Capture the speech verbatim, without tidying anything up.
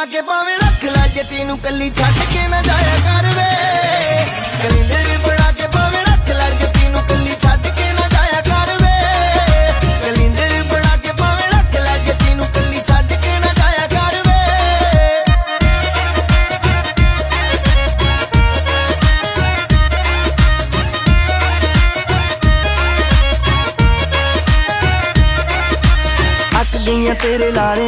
ਕੇ ਭਾਵੇਂ ਰੱਖ ਲੈ ਜੇ ਤੈਨੂੰ ਕੱਲੀ ਛੱਡ ਕੇ ਨਾ ਜਾਇਆ ਕਰ ਵੇ। ਕੈਲੰਡਰ ਬਣਾ ਕੇ ਭਾਵੇਂ ਰੱਖ ਲੈ ਜੇ ਤੈਨੂੰ ਕੱਲੀ ਛੱਡ ਕੇ ਨਾ ਜਾਇਆ ਕਰ ਵੇ। ਕੈਲੰਡਰ ਬਣਾ ਕੇ ਭਾਵੇਂ ਰੱਖ ਲੈ ਜੇ ਤੈਨੂੰ ਕੱਲੀ ਛੱਡ ਕੇ ਨਾ ਜਾਇਆ ਕਰ ਵੇ। ਅੱਕ ਗਈਆਂ ਤੇਰੇ ਲਾਰੇ